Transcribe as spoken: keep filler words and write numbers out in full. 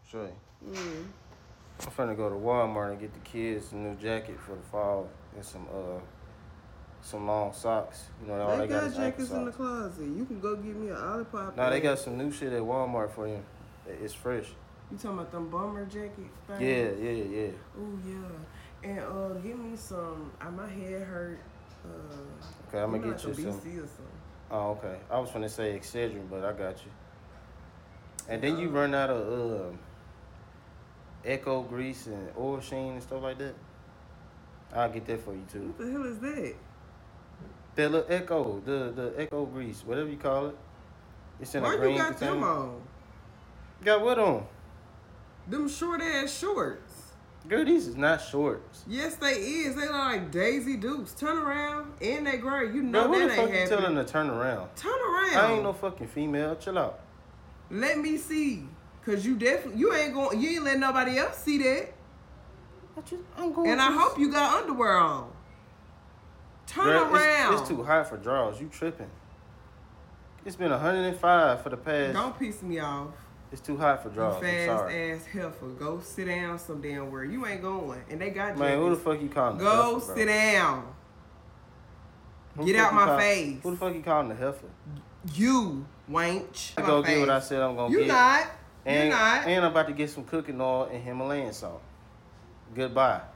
Sure. Mm. I'm finna go to Walmart and get the kids a new jacket for the fall and some uh some long socks. You know, all They they got got is ankle jackets in the socks. closet. You can go get me an Olipop. Nah, they got some new shit at Walmart for you. It's fresh. You talking about them bomber jacket things? Yeah, yeah, yeah. Oh yeah. And uh, give me some. Uh, my head hurt. Uh, Okay, I'm gonna get like you a some. B C or something. Oh, okay. I was finna say Excedrin, but I got you. And then you Uh, run out of uh, Echo grease and oil sheen and stuff like that. I'll get that for you too. What the hell is that? That little Echo, the the Echo grease, whatever you call it. It's in Why a green you got container. them on? Got what on? Them short ass shorts. Girl, these is not shorts. Yes, they is. They look like Daisy Dukes. Turn around, and they gray. You know Girl, who that the fuck ain't you happening. telling to turn around? Turn around. I ain't no fucking female. Chill out. Let me see, cause you definitely you ain't going. You ain't letting nobody else see that. What you, I'm going. And to I hope you got underwear on. Turn Girl, around. It's, it's too hot for drawers. You tripping? It's been one hundred five for the past. Don't piss me off. It's too hot for You drawers. I'm fast sorry. ass heifer. Go sit down some damn where. You ain't going. And they got Man, who the jackets. fuck you calling? Go the heifer, sit down. Who Get the fuck out you my call, face. Who the fuck you calling the heifer? You, wench. I go get what I said I'm gonna you get. Not. And, You're not. And I'm about to get some cooking oil and Himalayan salt. Goodbye.